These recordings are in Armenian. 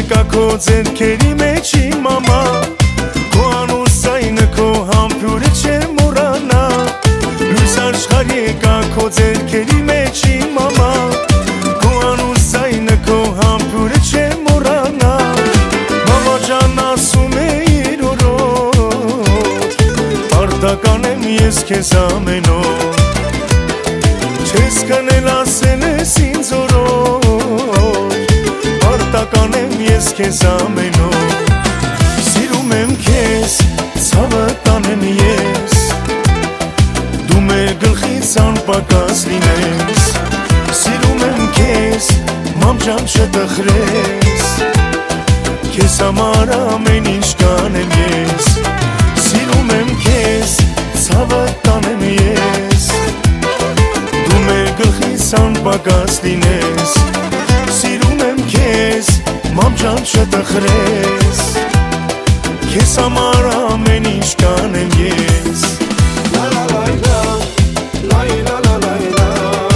Եկա քո ձեռքերի մեջ իմ մամա, քո անուսայինը քո համբուրը չեմ մոռանա, լույս աշխարհ եկա քո ձեռքերի մեջ իմ մամա, քո անուսայինը քո համբուրը չեմ մոռանա, մամա ջան ասում է իր օրոք, պարտական եմ ես քեզ ամեն օր, չես կնել ասել ես ինձ օրոք, պարտական եմ ես քեզ ամեն օր, սիրում եմ քեզ, ցավը տանեմ ես, դու մեր գլխից անպակաս լինես, սիրում եմ քեզ, մամ ջան չտխրես, քեզ համար ամեն ինչ կանեմ ես, սիրում եմ քեզ, ցավը տանեմ ես, դու մեր գլխից անպակաս լինես, սիրում եմ քեզ, մամ ջան չտխրես, քեզ համար ամեն ինչ կանեմ ես, La la la la, la la la la la,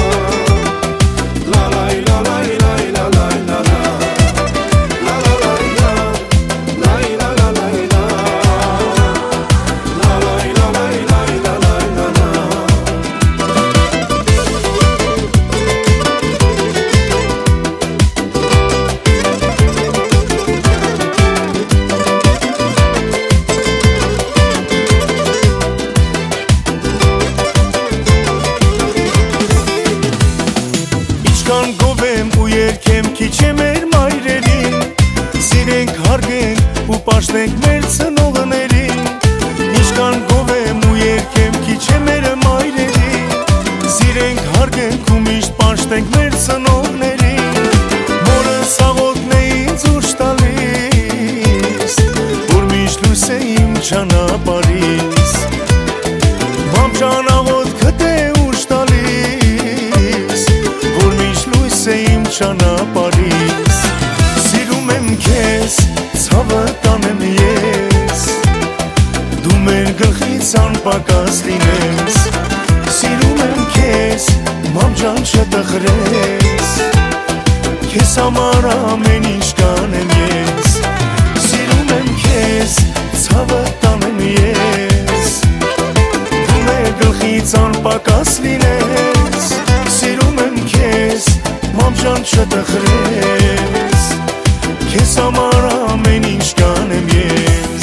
la la la la la la la la, la la la la, la la la la la, la la la la la la la. Ինչքան գովեմ ու երկեմ քիչ է մեր մայրերին, սիրենք հարգենք ու պաշտենք մեր ծնողներին, ինչքան գովեմ ու երկեմ քիչ է մեր մայրերին, սիրենք հարգենք ու միշտ պաշտենք մեր ծնողներին, մորս աղոթն է ինձ ուշ տալիս, որ միշտ լույս է իմ ճանապարհիս, մամ ջան աղոթքդ է ուշ տալիս, որ միշտ լույս է իմ ճանապարհիս, սիրում եմ քեզ, ցավը տանեմ ես, դու մեր գլխից անպակաս լինես, սիրում եմ քեզ, մամ ջան չտխրես, քեզ համար ամեն ինչ կանեմ ես, սիրում եմ քեզ, ցավը տանեմ ես, դու մեր գլխից անպակաս լինես, սիրում եմ քեզ, մամ ջան չտխրես, քեզ համար ամեն ինչ կանեմ ես,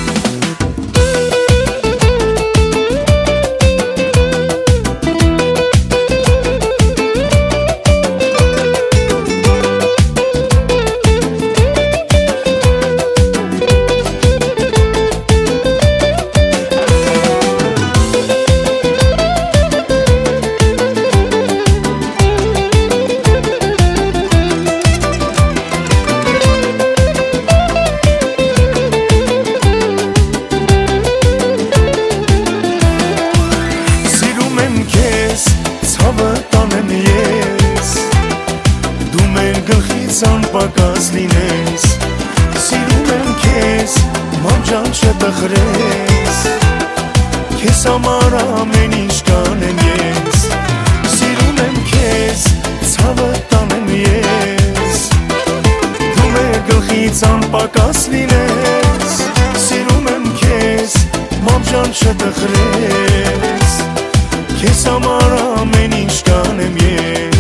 ցավը տանեմ ես, դու մեր գլխից անպակաս լինես, սիրում եմ քեզ, մամ ջան չտխրես, քեզ համար ամեն ինչ կանեմ ես, սիրում եմ քեզ, ցավը տանեմ ես, դու մեր գլխից անպակաս լինես, սիրում եմ քեզ, մամ ջան չտխրես, քեզ համար ամեն ինչ կանեմ ես